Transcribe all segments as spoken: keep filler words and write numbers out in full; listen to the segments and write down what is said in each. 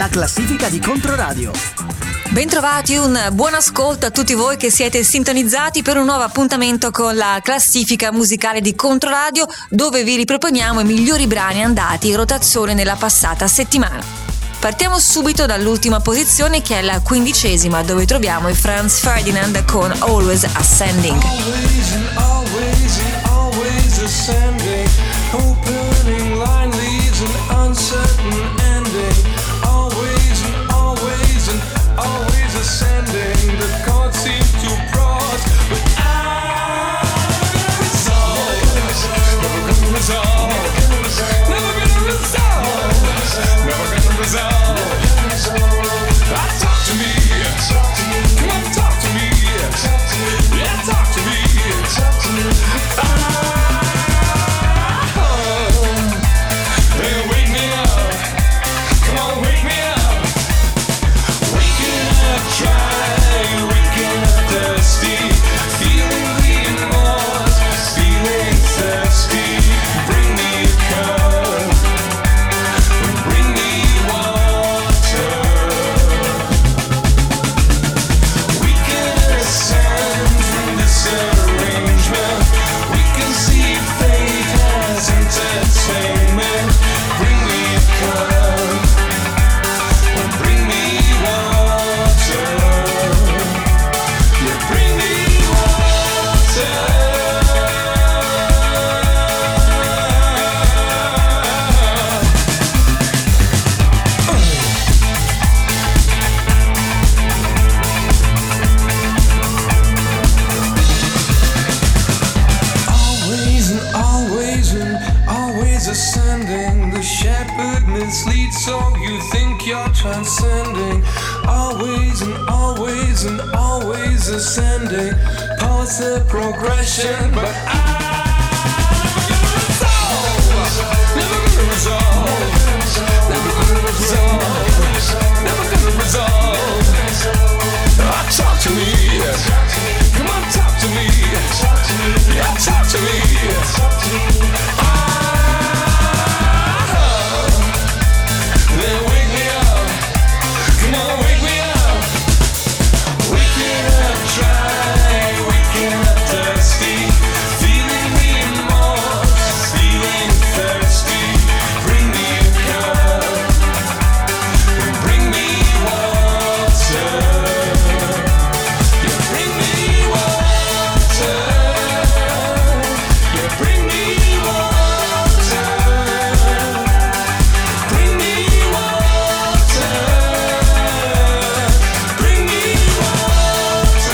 la classifica di Controradio. Bentrovati, un buon ascolto a tutti voi che siete sintonizzati per un nuovo appuntamento con la classifica musicale di Controradio, dove vi riproponiamo i migliori brani andati in rotazione nella passata settimana. Partiamo subito dall'ultima posizione, che è la quindicesima, dove troviamo i Franz Ferdinand con Always Ascending. Always and always and always ascending. Opening line leaves an uncertain ending. Always and always and always ascending. The chords seem too broad, but I'm never gonna resolve. Never gonna resolve. Never gonna resolve. Ah, talk to me. Come on, talk to me. Yeah, talk to me. Ah, hey, wake me up. Come on, wake me up. Waking up dry, waking up thirsty. Feeling the remorse, feeling thirsty. Bring me a cup, bring me water. We can ascend from this arrangement. We can see fate as entertainment. Bring me a cup, bring me water. Yeah, bring me water. Always and always and always ascending. The shepherd misleads, so you think you're transcending. Always and always and always ascending. Pause the progression, but I'm never gonna resolve. Never gonna resolve. Never gonna resolve. Ah, talk to me. Come on, talk to me. Yeah, talk to me. Ah, then wake me up. Come on, wake me up. Waking up dry, waking up thirsty. Feeling remorse, feeling thirsty. Bring me a cup, bring me water. Yeah, bring me water. Yeah, bring me water. Bring me water. Bring me water.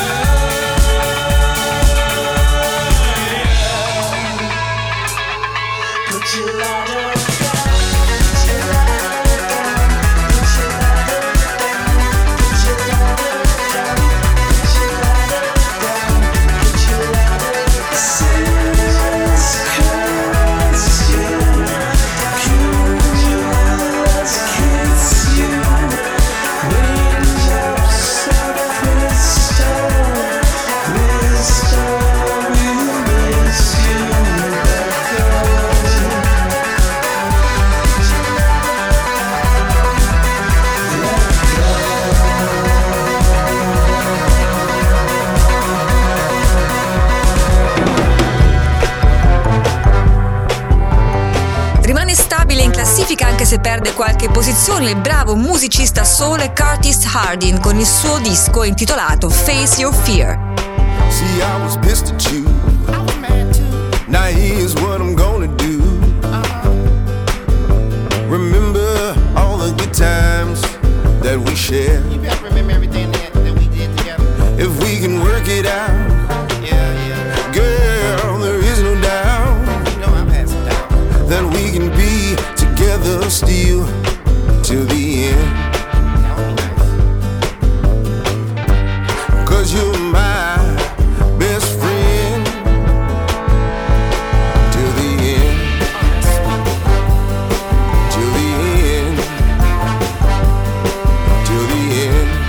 Put your ladder down. Put your ladder down. Put your ladder down. Put your ladder down. Put your ladder down. Put your ladder Rimane stabile in classifica anche se perde qualche posizione il bravo musicista soul Curtis Harding con il suo disco intitolato Face Your Fear. See, I was pissed at you. I was mad too. Now here's what I'm gonna do. Uh-huh. Remember all the good times that we shared. You better remember everything that, that we did together. If we can work it out, Yeah, yeah. girl, there is no doubt You know I've had some doubt. that we can be together still till the end. That would be nice. Cause you're my best friend till the end. Till the end. Till the end.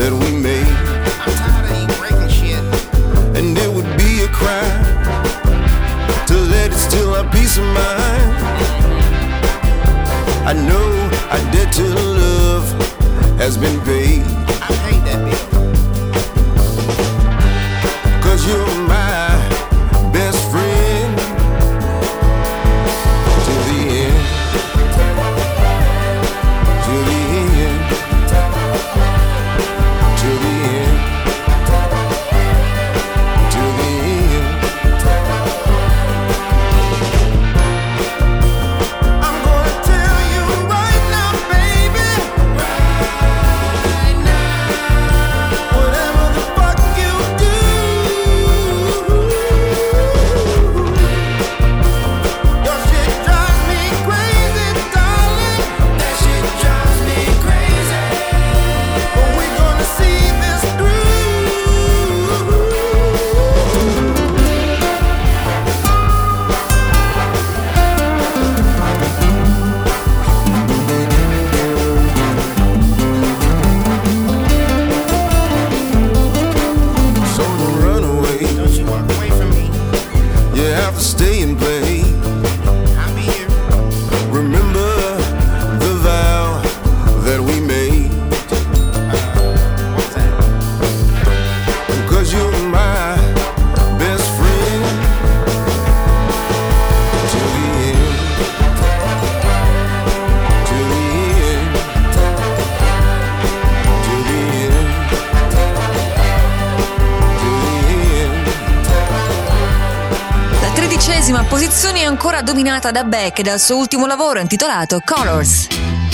that we made. I'm tired of you breaking shit. And it would be a crime to let it steal our peace of mind. I know our debt to love has been paid. I paid that bill. Cause you're my best friend to the end. To the end. To the end. To the end. I'm gonna tell you right now, baby. Right now. Whatever the fuck you do, your shit drives me crazy, darling. That shit drives me crazy. But we're gonna see this through. So don't run away. Don't you walk away from me. You have to stay and play. I'll be here. Remember the vow that we made. What's that? Cause you're my best friend to the end. To the end. To the end. To the end. La tredicesima posizione è ancora dominata da Beck e dal suo ultimo lavoro intitolato Colors.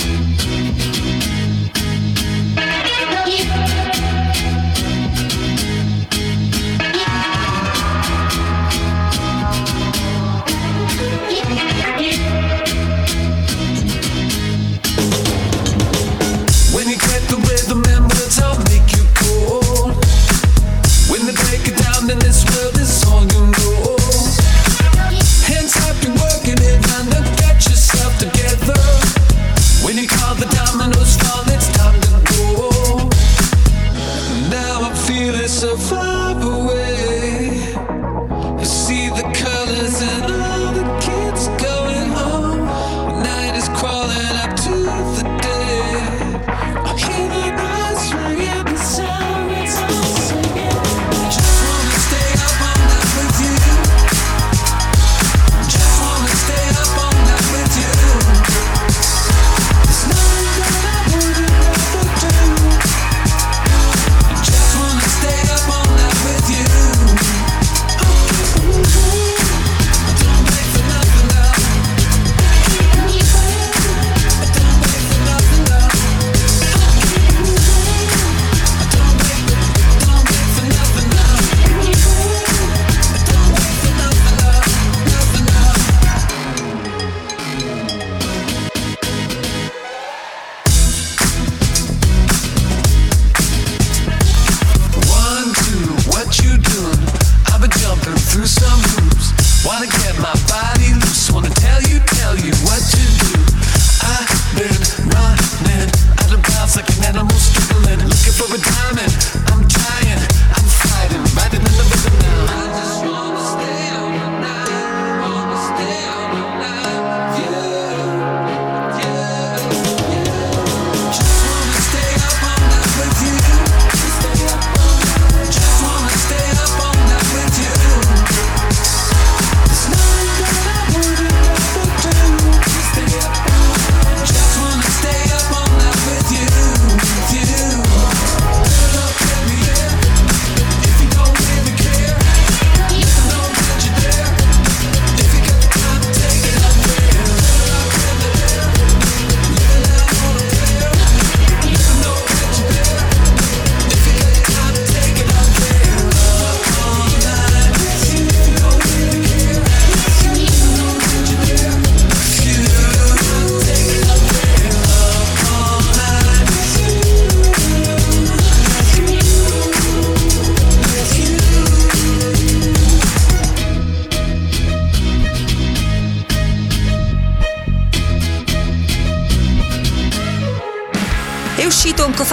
When you get the rhythm and words, I'll make you cool. When they break it down, then this world is all you know. Hands up, you're working it, and then get yourself together. When you call the dominoes fall, it's time to go. Now I feel it so far away. You see the colors and all the kids going home. Night is crawling up to the day. I hear the birds ringing, the sirens all singing. Just wanna stay up all night with you. Just wanna stay up all night with you. There's nothing that I wouldn't rather do. Just wanna stay up all night with you. Don't wait for nothing, love. Don't wait for nothing, love. Don't wait, don't wait for nothing, love. Don't wait for nothing, love. Nothing, love. One, two, what you doing? I've been jumping through some hoops. Wanna get my body loose. Wanna tell you, tell you what to do. I've been running out of bounds like an animal struggling, looking for a diamond. I'm trying, I'm fighting, riding in the rhythm now. I just wanna stay on the night, wanna stay on the night, yeah, yeah, yeah. Just wanna stay up all night with you. Stay up all night. Just wanna stay up all night with you. There's nothing that I wouldn't rather do. Stay up all night. Just wanna stay up all night with you, with you. Girl, baby,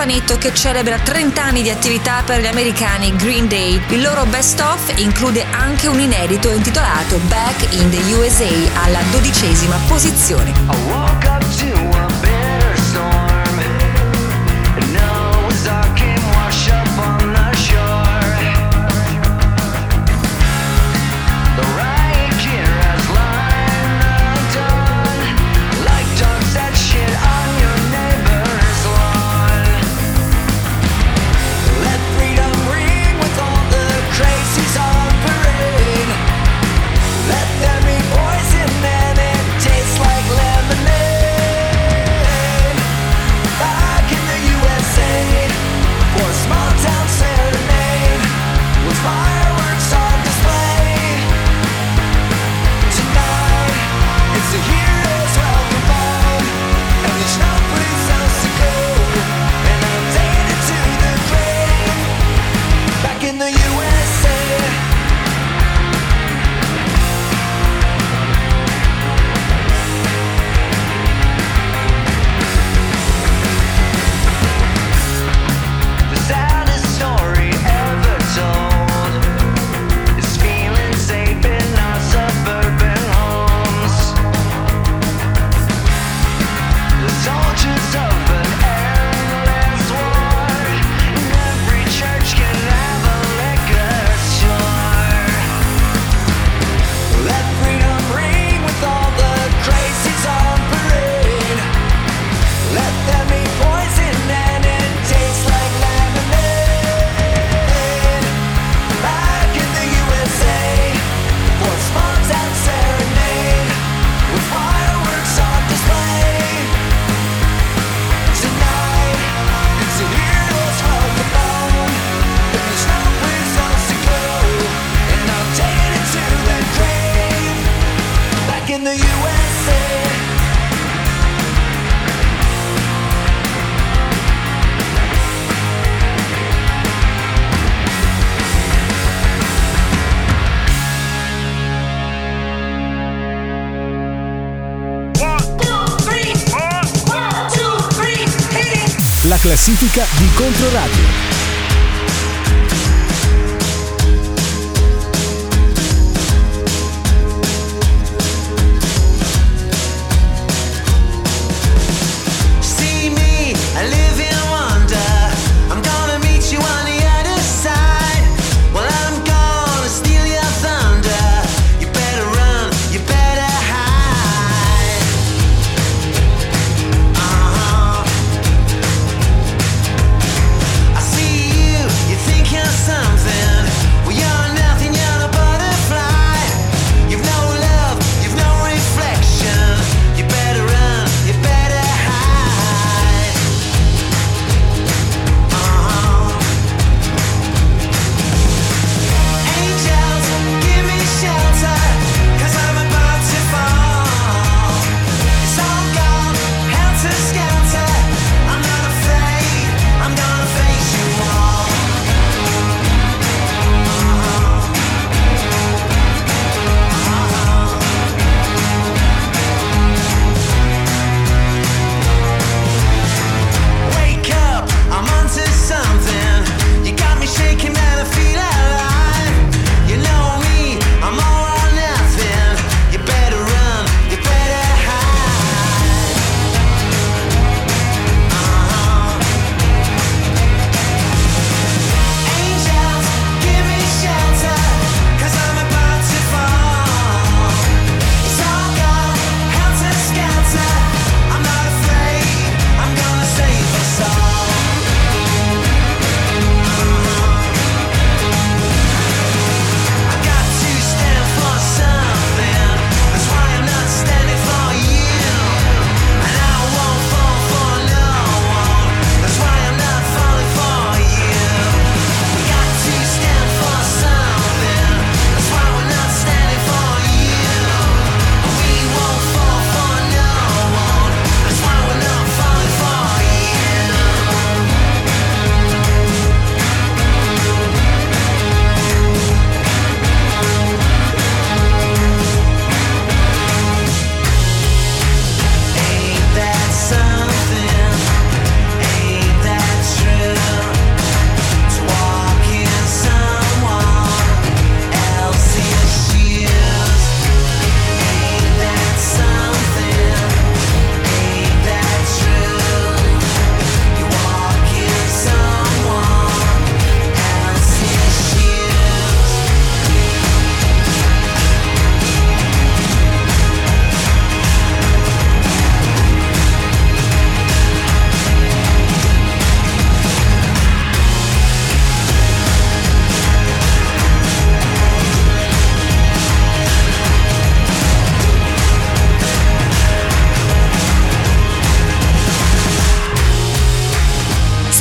cofanetto che celebra trenta anni di attività per gli americani Green Day. Il loro best of include anche un inedito intitolato Back in the U S A alla dodicesima posizione. I woke up to a bitter storm, and Noah's Ark came wash up on the shore. The riot gear has lined the dawn, like dogs that shit on your neighbor's lawn. Let freedom ring with all the crazies on parade. Let there be poison and it tastes like lemonade. Back in the U S A, for a small town serenade, with fireworks on display. Tonight, it's a hero's welcome home, and there's no place else to go. And I'm taking it to the grave. Back in the U S A. The saddest story ever told is feeling safe in our suburban homes. The soldiers of an endless war, and every church can have a liquor store. Let freedom ring with all the crazies on parade. Let them be poison and it tastes like lemonade. Back in the U S A, for a small town serenade, with fireworks on display. Tonight, it's a hero's welcome home, and there's no place else to go. And I'm taking it to the grave. Back in the U S A. La classifica di Controradio. See me, I live in wonder. I'm gonna meet you on the other side. Well, I'm gonna steal your thunder. You better run, you better hide. Uh-huh. I see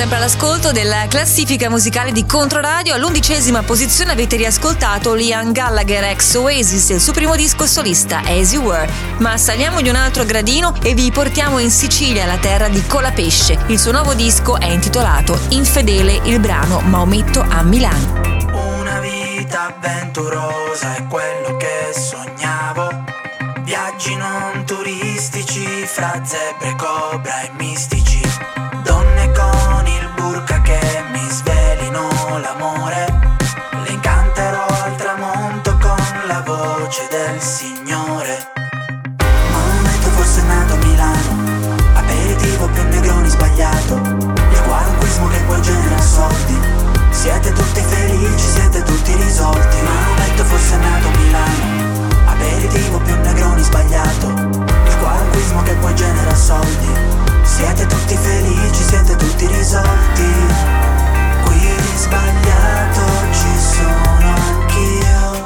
sempre all'ascolto della classifica musicale di Controradio. All'undicesima posizione avete riascoltato Liam Gallagher ex Oasis, il suo primo disco solista As You Were. Ma saliamo di un altro gradino e vi portiamo in Sicilia, la terra di Colapesce. Il suo nuovo disco è intitolato Infedele, il brano Maometto a Milano. Una vita avventurosa è quello che sognavo. Viaggi non turistici fra zebre, cobra e mistici. Donne con il burka che mi svelino l'amore. Le incanterò al tramonto con la voce del Signore. Maometto forse è nato a Milano, aperitivo più negroni sbagliato. Il qualunquismo che poi genera soldi. Siete tutti felici, siete tutti risolti. Maometto forse è nato a Milano, aperitivo più negroni sbagliato. Il qualunquismo che poi genera soldi. Siete tutti felici, siete tutti risolti. Qui sbagliato ci sono anch'io.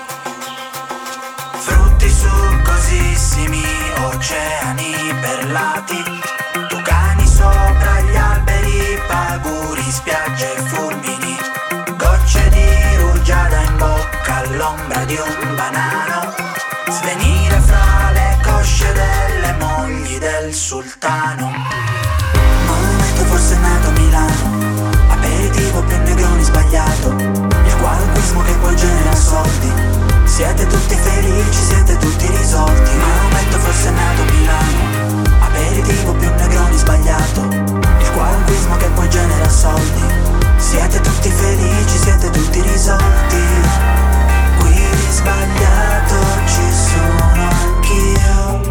Frutti succosissimi, oceani perlati. Tucani sopra gli alberi, paguri, spiagge e fulmini. Gocce di rugiada in bocca all'ombra di un banano. Svenire fra le cosce delle mogli del sultano. Maometto forse è nato a Milano, aperitivo più negroni sbagliato. Il qualunquismo che poi genera soldi. Siete tutti felici, siete tutti risolti. Maometto forse è nato a Milano, aperitivo più negroni sbagliato. Il qualunquismo che poi genera soldi. Siete tutti felici, siete tutti risolti. Qui sbagliato ci sono anch'io.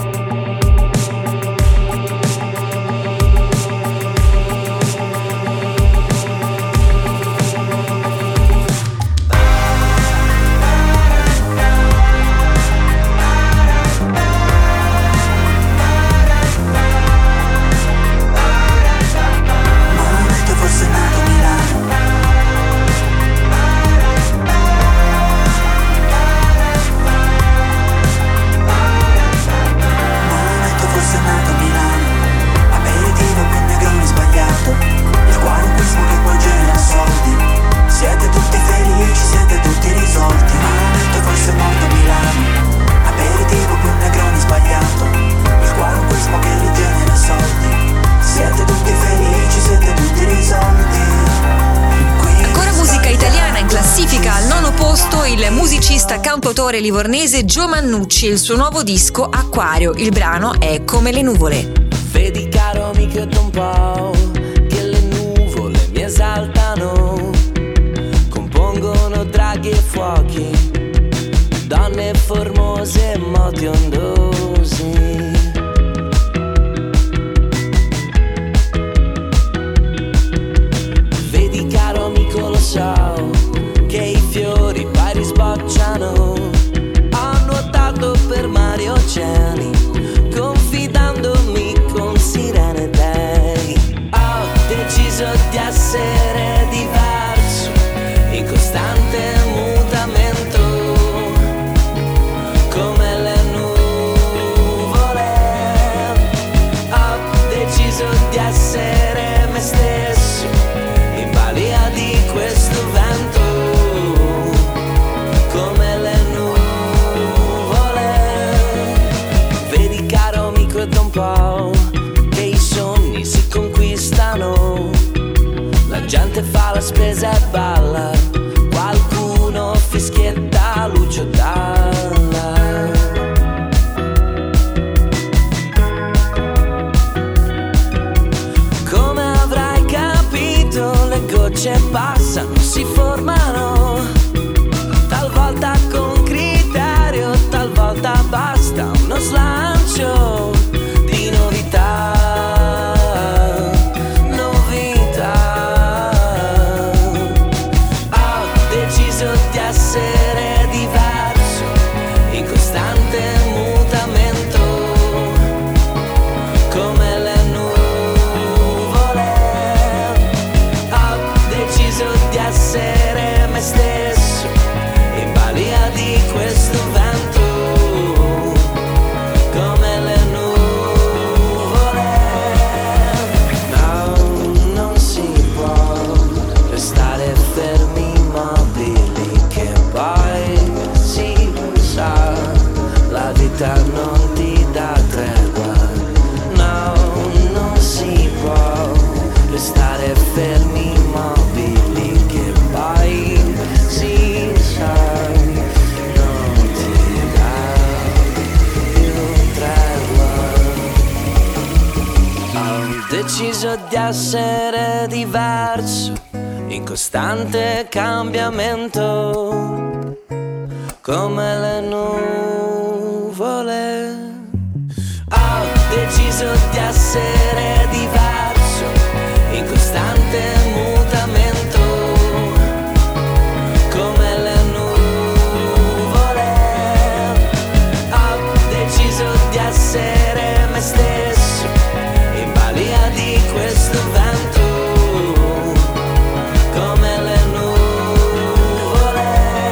Maometto forse è nato a Milano. Maometto forse è nato a Milano, aperitivo più negroni sbagliato. Il qualunquismo che poi genera soldi. Siete tutti felici, siete tutti risolti. Maometto forse è morto a Milano, aperitivo più negroni sbagliato. Il qualunquismo che rigenera soldi. Siete tutti felici, siete tutti risolti. Qui Ancora musica italiana in classifica, al nono posto il musicista cantautore livornese Gio Mannucci, il suo nuovo disco Acquario. Il brano è Come le nuvole. Vedi caro amico da un po' che le nuvole mi esaltano, compongono draghi e fuochi, donne formose e moti ondosi. Vedi caro amico, lo so che i fiori poi risbocciano. Ho nuotato per mari e oceani, confidandomi con sirene dei. Ho deciso di essere diverso, in costante mutamento, come le nuvole. Ho deciso di essere me stesso, in balia di questo vento, come le nuvole. Vedi caro amico, è da un po' che i sogni si conquistano. La gente fa la spesa e balla, qualcuno fischietta Lucio Dalla. Come avrai capito, le gocce passano, si formano, talvolta con criterio, talvolta basta uno slancio di novità. Novità. Ho deciso di essere diverso, in costante mutamento, come le nuvole. Ho deciso di essere me stesso, fermi immobili che poi si sa, la vita non ti dà tregua, no, non si può restare fermi immobili che poi si sa, non ti dà più tregua. Ho deciso di essere diverso, in costante cambiamento, come le nuvole. Ho deciso di essere diverso, in costante mutamento, come le nuvole. Ho deciso di essere me stesso, in balia di questo vento, come le nuvole.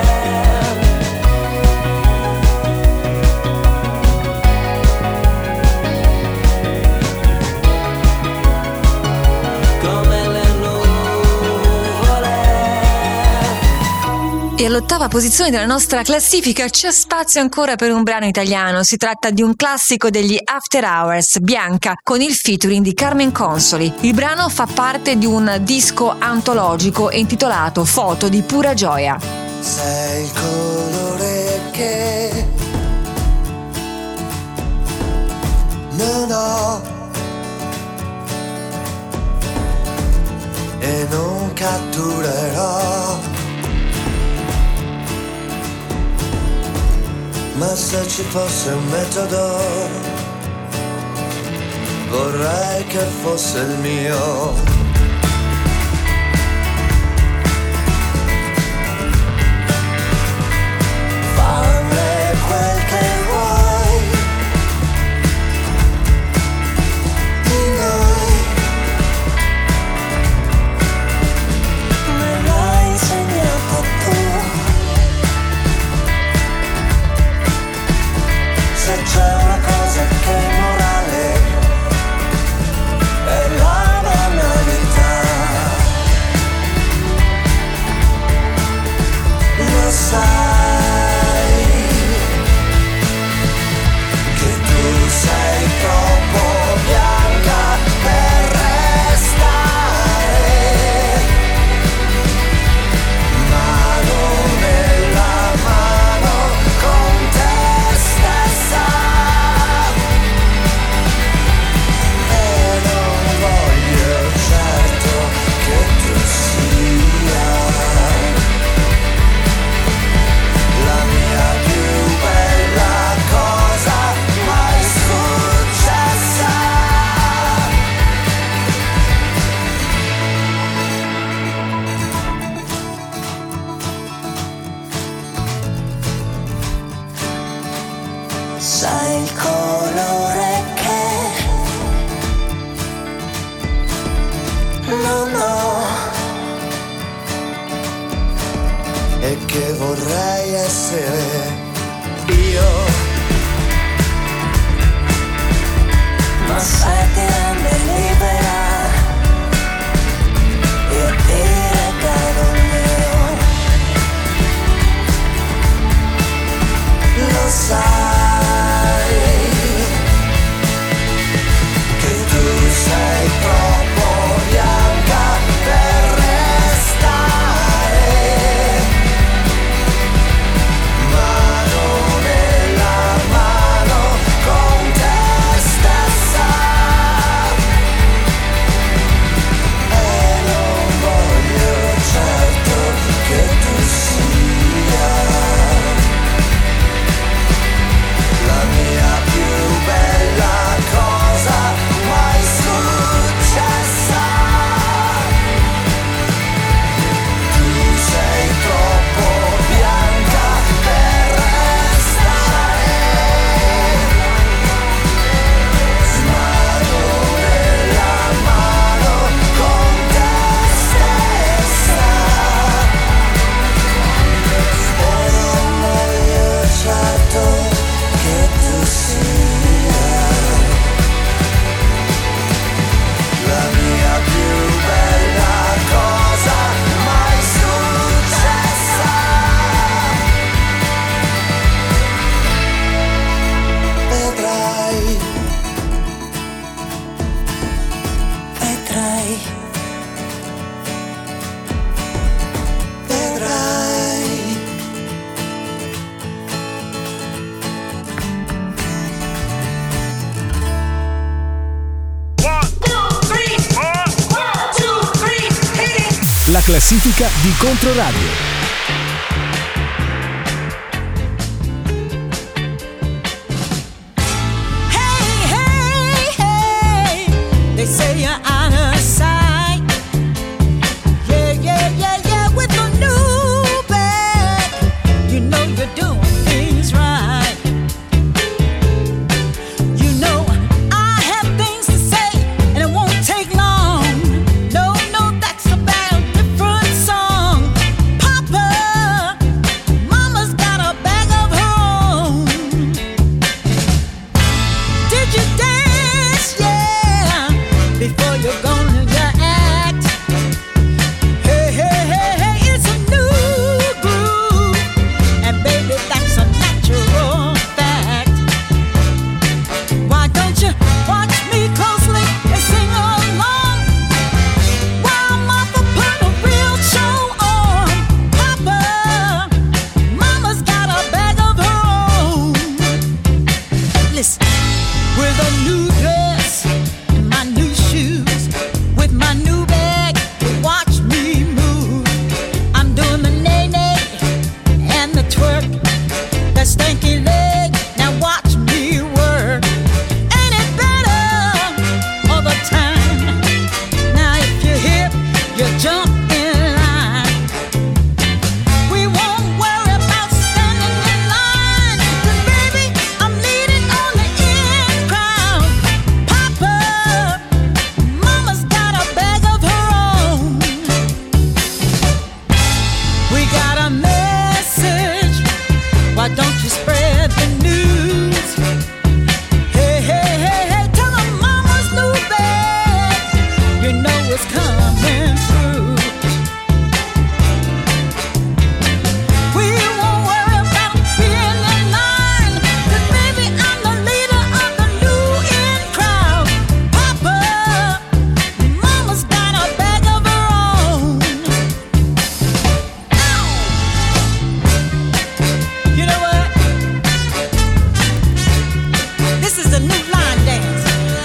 Come le nuvole. E all'ottava posizione della nostra classifica c'è spazio ancora per un brano italiano. Si tratta di un classico degli After Hours, Bianca, con il featuring di Carmen Consoli. Il brano fa parte di un disco antologico intitolato Foto di pura gioia. Sei il colore che non ho e non catturerò, ma se ci fosse un metodo vorrei che fosse il mio. Fammi quel che vuoi di noi, me l'hai insegnato tu. Se c'è una cosa che è morale è la banalità. Lo sai che tu sei troppo bianca per restare. Mano nella mano con te stessa, e non voglio certo che tu sia la mia più bella cosa mai successa. Sei il colore che non ho e che vorrei essere io, ma se ti rende libera io ti regalo il mio. Lo sai che tu sei troppo bianca per restare. Mano nella mano con te stessa, classifica di Controradio. Hey, hey, hey, they say you're out of sight. Yeah, yeah, yeah, yeah, with a new bag, you know you're doing things right. You know I have things to say, and it won't take long. No, no, that's about a different song. Papa, Mama's got a bag of her own. Did you dance? Yeah, before you're gonna your act. Hey, hey, hey, hey, it's a new groove, and baby, that's a natural fact. Why don't you watch me closely and sing along while Martha put a real show on? Papa, Mama's got a bag of her own. Listen, with a new dress and my new shoes, with my new bag to watch me move. I'm doing the nay-nay and the twerk, the stanky leg, now watch me work. Ain't it better all the time? Now if you're hip, you jump in line. We won't worry about standing in line, 'cause baby, I'm needed on the in crowd. Papa, Mama's got a bag of her own. We got a message, why don't you spread the news? Hey, hey, hey, hey, tell 'em Mama's new bag, you know it's coming through. We won't worry about being in line, 'cause baby, I'm the leader of the new in crowd. Papa, Mama's got a bag of her own. Ow! You know what? This is the new line dance.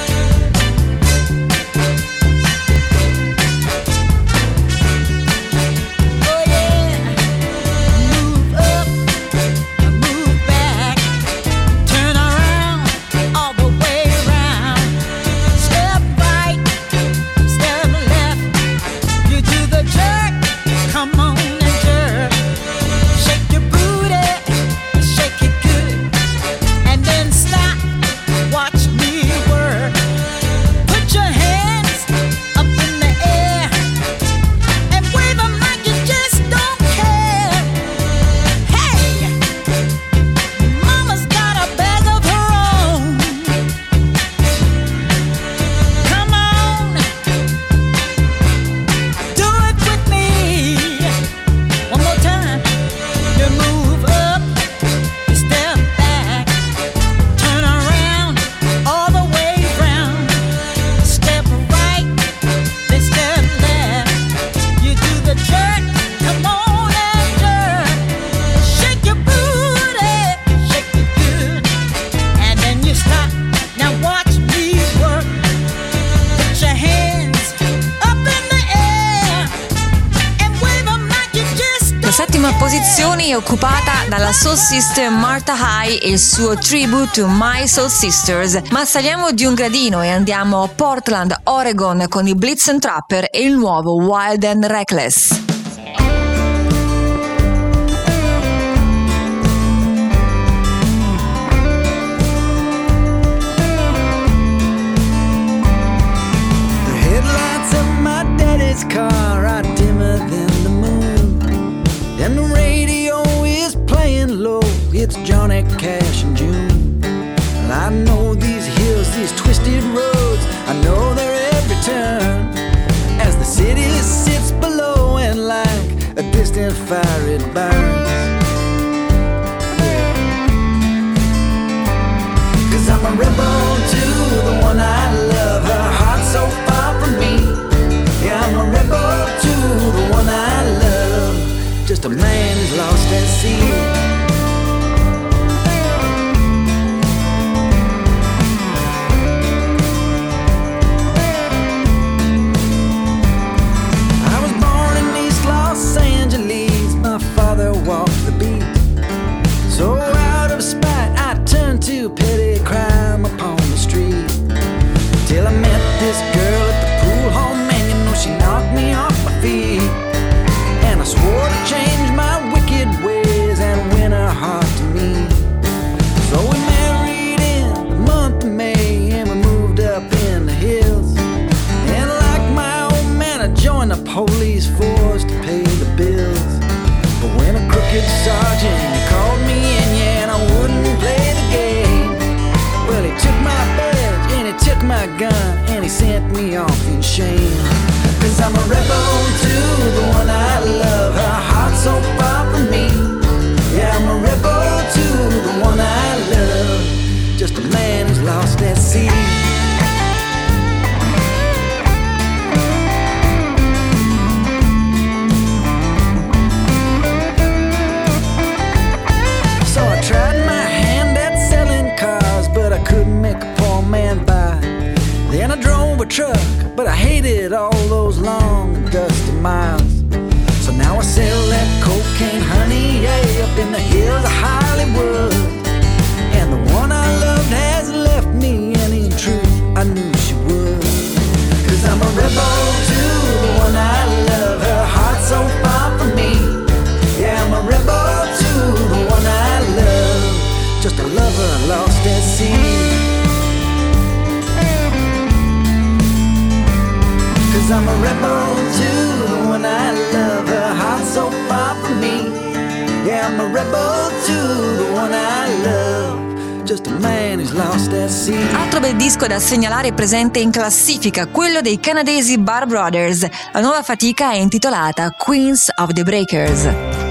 Oh yeah. Move up, move back, turn around, all the way around. Step right, step left, you do the jerk, come on and jerk. Shake your booty, shake it good, and then stop, watch me work. Put your hands up in the air and wave them like you just don't care. Hey, Mama's got a bag of her own. Come on, do it with me. One more time. You move up, you step back, turn around, all the way round. Step right, then step left. You do the jerk, come on and jerk. Shake your booty, shake it good, and then you stop. Now watch me work. Put your hands up in the air and wave 'em like you just La don't settima posizione è occupata dalla Soul Sister Martha High e il suo Tribute to My Soul Sisters. Ma saliamo di un gradino e andiamo a Portland, Oregon con i Blitz and Trapper e il nuovo Wild and Reckless. The headlights of my daddy's car are dimmer than the moon, and the radio is playing low. It's Johnny Cash and June. And I know these hills, these twisted roads, I know their every turn. As the city sits below and like a distant fire it burns. Cause I'm a rebel to the one I love, her heart so far from me. Yeah, I'm a rebel to the one I love, just a man who's lost at sea. I was born in East was Hollywood, and the one I loved has left me, and in truth I knew she would. Cause I'm a rebel to the one I love, her heart's so far from me. Yeah, I'm a rebel to the one I love, just a lover lost at sea. Cause I'm a rebel to the one I love, her heart's so far from me. Yeah, I'm a rebel to the one I love, just a man who's lost at sea. Altro bel disco da segnalare è presente in classifica, quello dei canadesi Bar Brothers. La nuova fatica è intitolata Queens of the Breakers.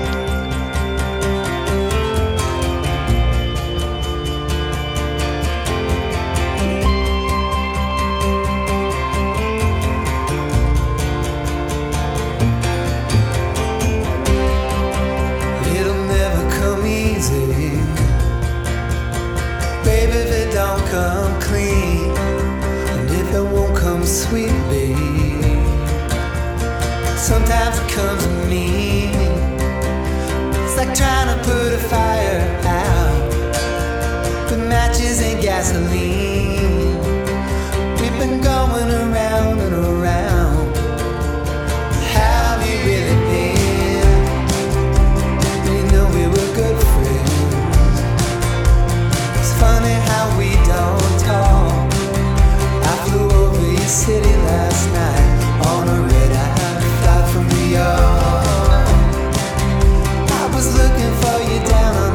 It'll never come easy, baby, if it don't come clean, and if it won't come sweetly, sometimes it comes to me. It's like trying to put a fire out with matches and gasoline. We've been going around and around. How have you really been? You know we were good friends. It's funny how we don't talk. I flew over your city last night on a red-eye flight from New York. I was looking for you down on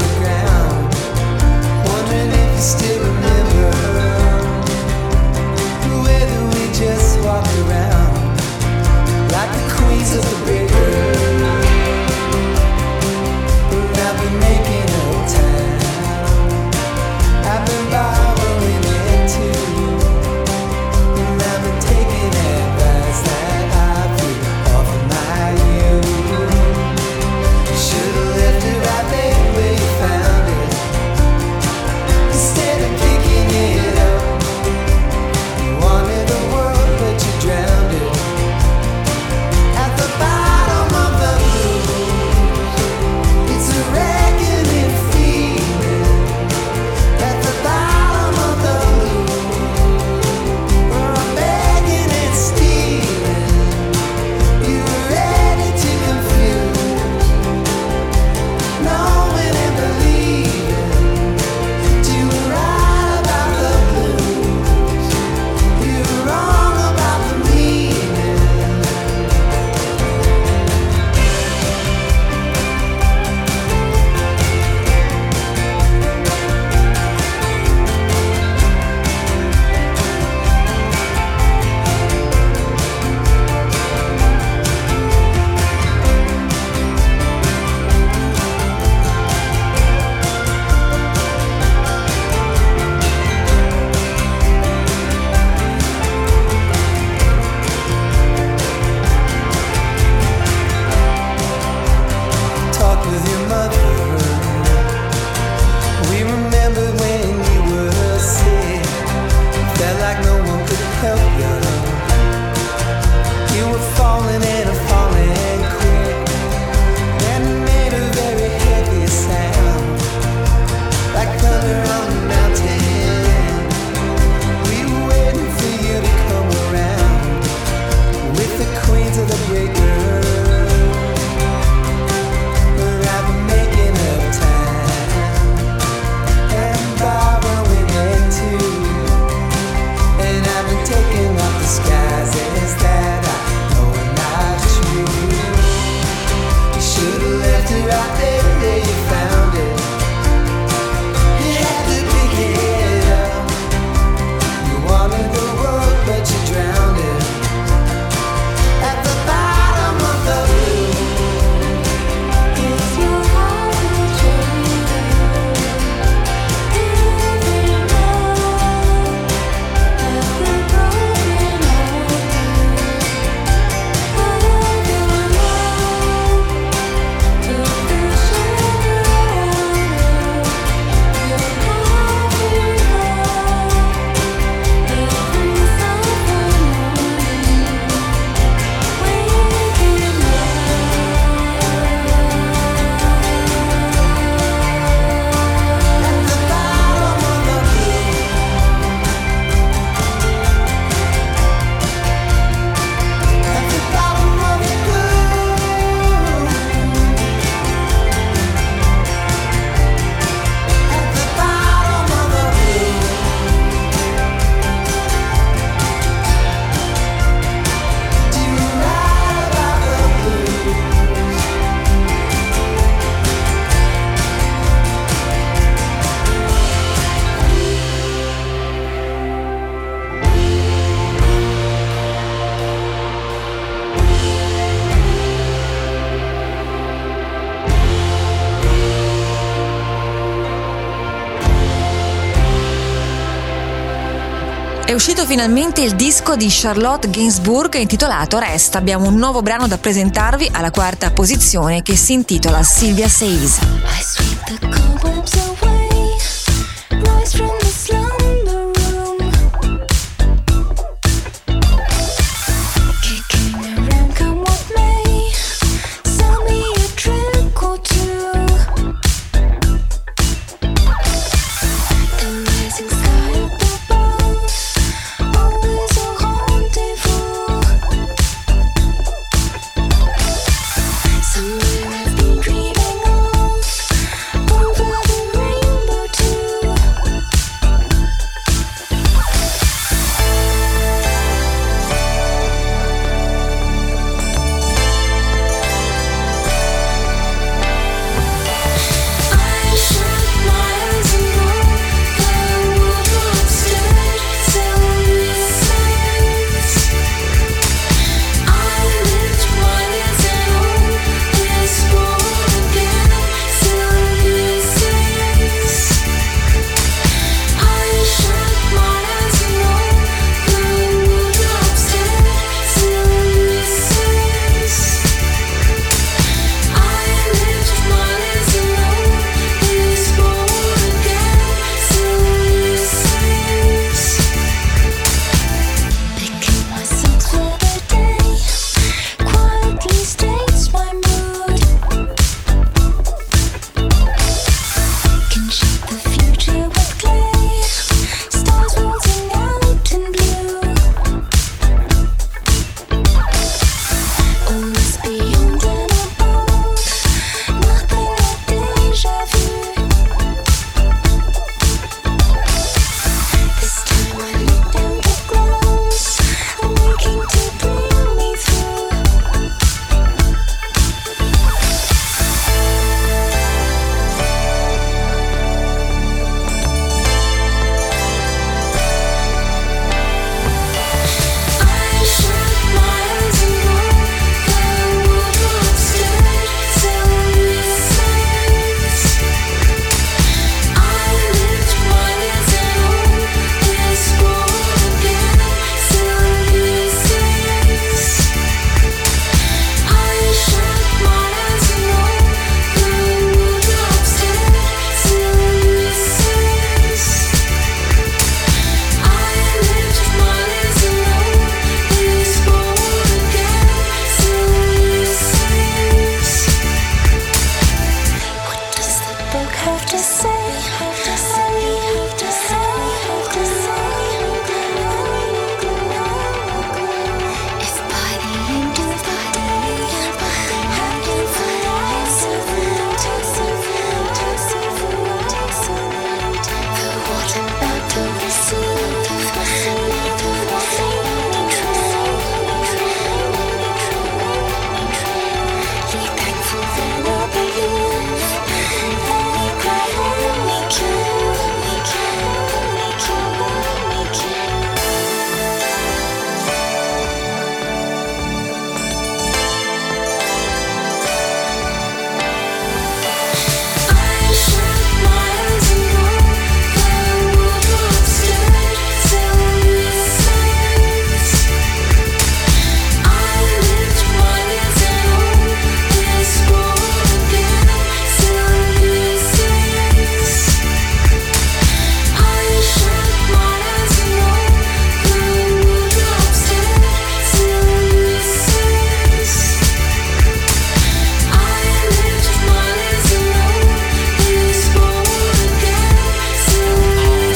uscito finalmente il disco di Charlotte Gainsbourg intitolato Rest. Abbiamo un nuovo brano da presentarvi alla quarta posizione che si intitola Sylvia Says. I sweep the cobwebs away, rise from the slumber room, kicking around, come what may, sell me a trick or two. The rising sky up above, always a rendezvous. Somewhere I've been dreaming of, over the rainbow too. I shut my eyes and know the wardrobe stood Sylvia Says. I lift my lids and know this world again Sylvia Says. I shut my eyes and know the wardrobe stood Sylvia Says. I lift my lids and know this world again Sylvia Says. Picking myself for the day quietly states my mood. Can shape the future with clay, stars waltzing out in blue. All is beyond and above, nothing but déjà vu. This time I look down the glass, I'm waking to bring me through. I shut my eyes and know the wardrobe stood Sylvia Says. I lift my lids and know this world again Sylvia Says. I shut my eyes and know the wardrobe stood Sylvia Says. I lift my lids and know this world again Sylvia Says. What does the book have to say? Have to say, have to say, have to say. If by the end of the day I can find myself the what I'm about to receive, the what ain't true. Be thankful that I believe. Let me cry and make you, make you, make you, make you. I shut my eyes and know the wardrobe stood Sylvia Says. I lift my lids and know this world again Sylvia Says. I shut my eyes and know the wardrobe stood Sylvia Says. I lift my lids and know this world again Sylvia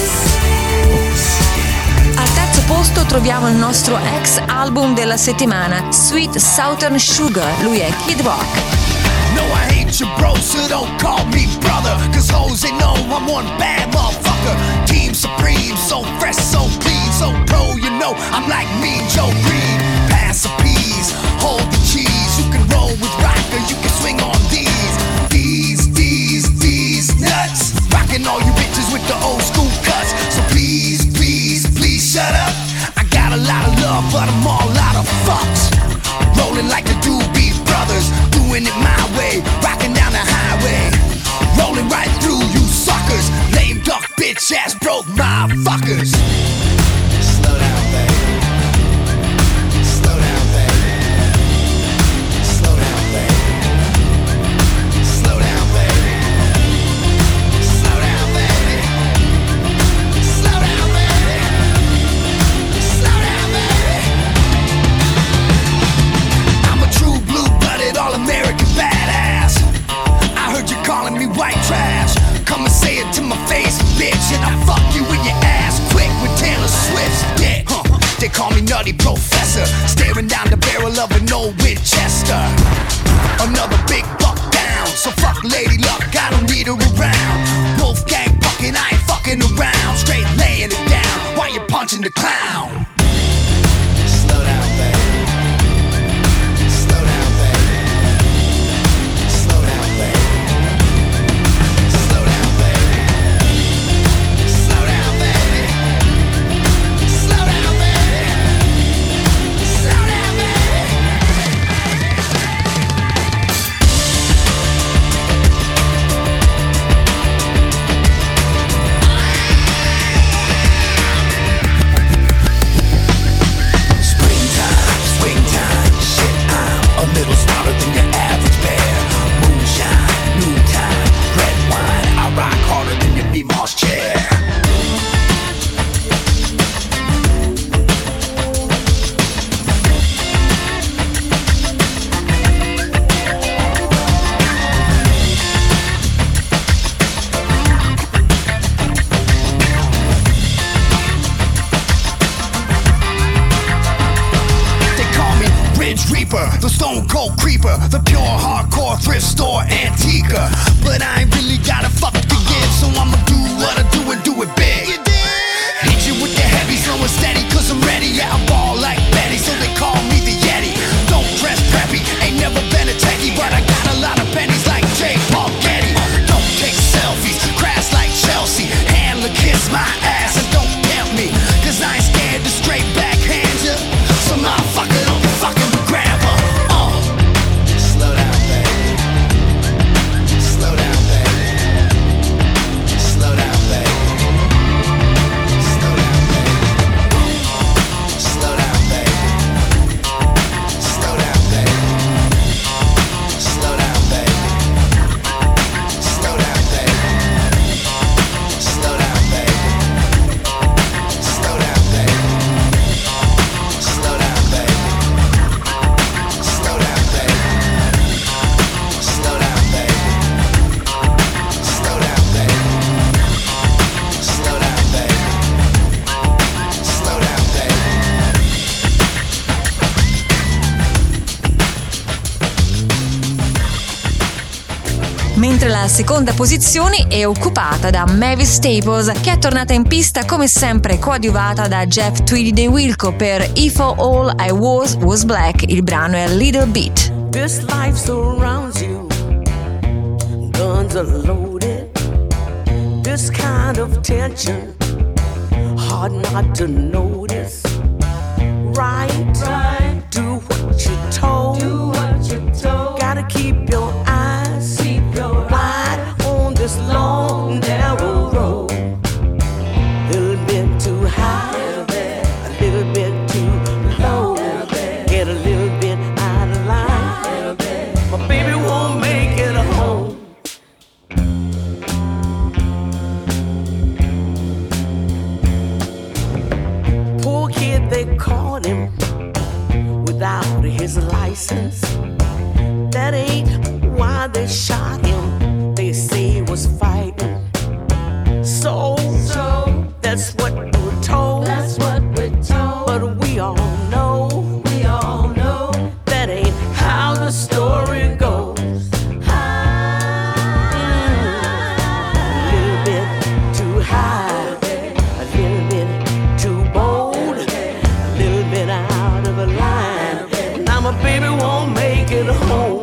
Says. Al terzo posto troviamo il nostro ex album della settimana, Sweet Southern Sugar. Lui è Kid Rock. No, I hate you, bro, so don't call me brother. Cause hoes, they know I'm one bad motherfucker. Team Supreme, so fresh, so clean, so pro, you know I'm like Mean Joe Green. Pass the peas, hold the cheese. You can roll with rocker, you can swing on these. These, these, these nuts. Rocking all you bitches with the old school cuts. So please, please, please shut up. I got a lot of love, but I'm all out of fucks. Rolling like the Doobie Brothers, doing it my way, rocking down the highway, rolling right through you suckers, lame duck bitch ass broke motherfuckers. Slow punching the clown. Slow down, baby. Slow down, baby. Slow down, baby. Slow down, baby. Slow down, baby. Slow down, baby. Slow down, baby. Springtime, springtime, shit, I'm a little smarter than your average bear. Moonshine, noontime, red wine, I rock harder than your B M O S chair. They call me Ridge Reaper, the Stone Cold Creeper, the pure hardcore thrift store antiquer. But I ain't really got a fuck to give, so I'ma do what I do and do it big. Hit you with the heavy, slow and steady, cause I'm ready. Yeah, I ball like Betty, so they call me the Yeti. Don't dress preppy, ain't never been a techie, but I got a lot of pennies like J. Paul Getty. Don't take selfies, crash like Chelsea. Handler kiss my ass and don't tempt me, cause I ain't scared to straight backhand ya. So motherfucker, don't fucking grab her. Uh. Slow down, baby. Slow down, baby. Slow down, baby. Slow down, baby. Slow down, baby. Slow down, baby. Slow down, baby. Slow down, baby. Slow down, baby. Slow down, baby. Slow down, baby. Slow down, baby. Slow down, baby. Slow down, baby. Slow down, baby. Slow down, baby. Mentre la seconda posizione è occupata da Mavis Staples, che è tornata in pista come sempre coadiuvata da Jeff Tweedy DeWilco per If All I Was Was Black. Il brano è Little Bit. This life surrounds you, guns are loaded. This kind of tension, hard not to notice. Right, right. Do what you're told. Do what you're told. Gotta keep your eyes, keep your wide on this long, narrow road. Little bit too high, a little bit too low. Get a little bit out of line. My baby won't make it home. Poor kid, they caught him without his license. That ain't why they shot him. They say he was fighting. So, so that's what we're told. That's what we're told. But we all know, we all know that ain't how the story goes. A little bit too high, a little bit too bold, a little bit out of line. Now my baby won't make it home.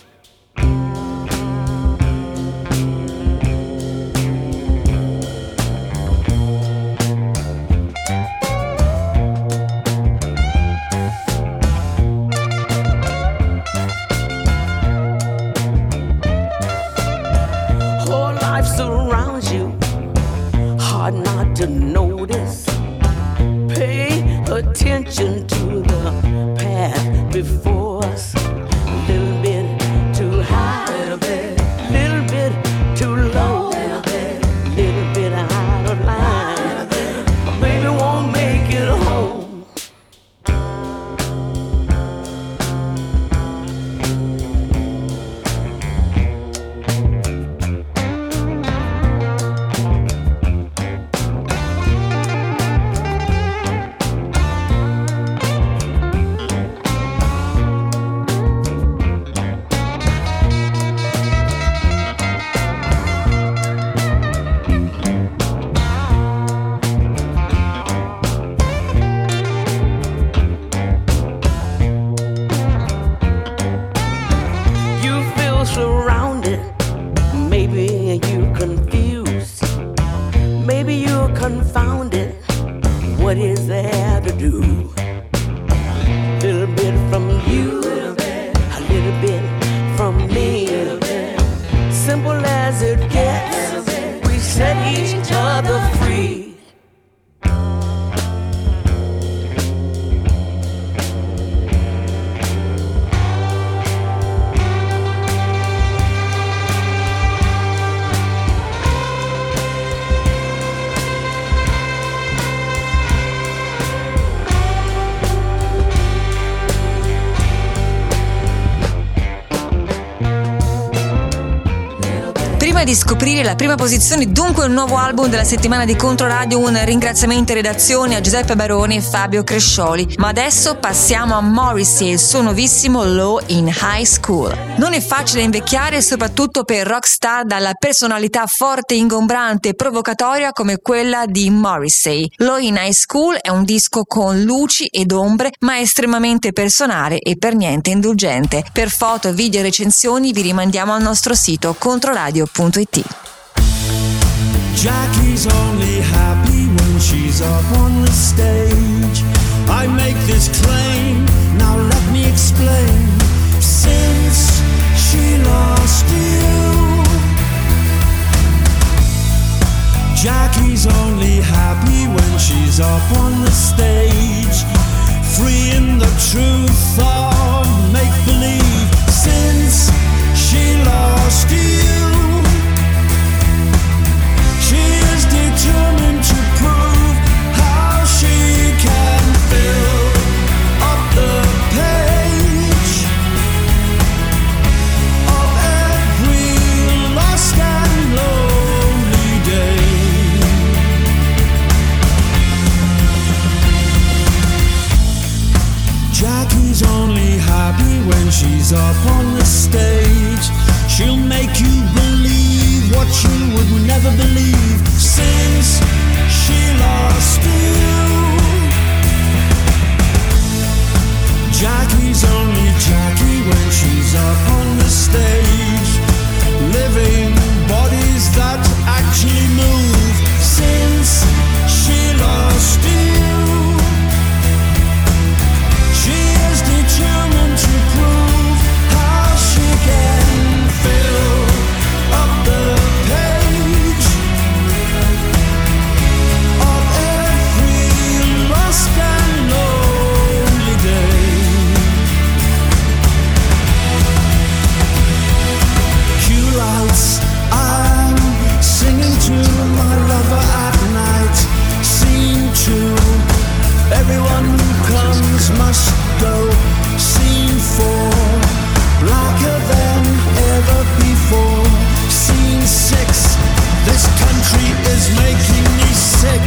Whole life surrounds you, hard not to notice. Pay attention to the path before us. Little bit too high, little bit, little bit too low, little bit, little bit out of line. My baby won't make it home. Prima di scoprire la prima posizione, dunque il nuovo album della settimana di Controradio, un ringraziamento in redazione a Giuseppe Baroni e Fabio Crescioli. Ma adesso passiamo a Morrissey e il suo nuovissimo Low in High School. Non è facile invecchiare, soprattutto per rockstar dalla personalità forte, ingombrante e provocatoria come quella di Morrissey. Low in High School è un disco con luci ed ombre, ma estremamente personale e per niente indulgente. Per foto, video e recensioni vi rimandiamo al nostro sito controradio punto it. Jackie's only happy when she's up on the stage. I make this claim, now let me explain. Since she lost you, Jackie's only happy when she's up on the stage, free in the truth of make-believe. Since she lost you, she is determined to prove how she can fill up the page of every lost and lonely day. Jackie's only happy when she's up on the stage. She'll make you believe what you would never believe. Since she lost you, Jackie's only Jackie when she's up on the stage, living bodies that actually move. Since she lost you, she is determined to prove how she can fill up the page of every lost and lonely day. Cue lights, I'm singing to my lover at night. Scene two, everyone who comes must go. Scene four, blacker than ever before. Scene six, this country is making me sick.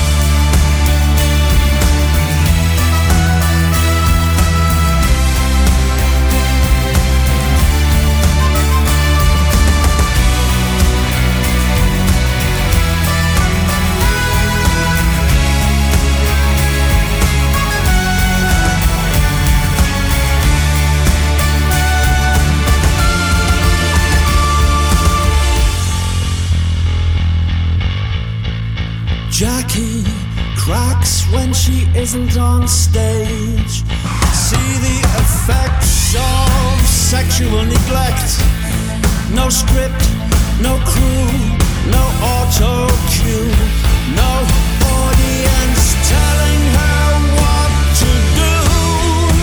Jackie cracks when she isn't on stage. See the effects of sexual neglect. No script, no crew, no auto cue, no audience telling her what to do.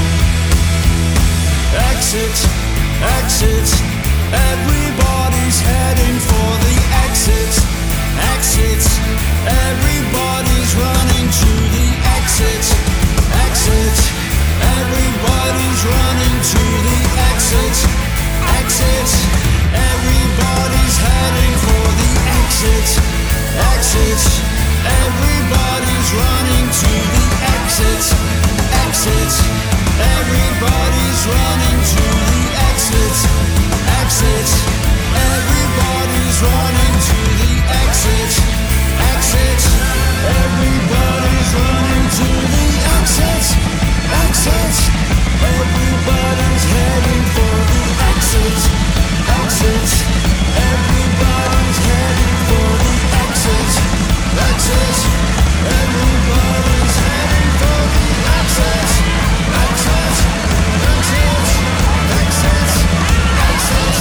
Exit, exit, everybody's heading for the exit. Exit, everybody's running to the exit. Exit, everybody's running to the exit. Exit, everybody's heading for the exit. Exit, everybody's running to the exit. Exit, everybody's running to the exit. Exit, everybody's running to the exit. Exit, everybody's running to the exit. Exit, everybody's heading for the exit. Exit, everybody's heading for the exit. Exit, everybody's heading for the exit. Exit, exit, exit, exit,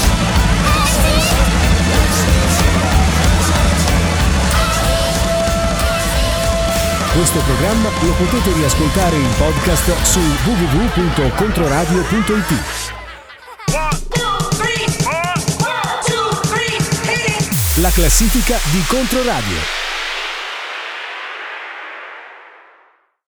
Questo programma lo potete riascoltare in podcast su w w w punto controradio punto it. La classifica di Controradio.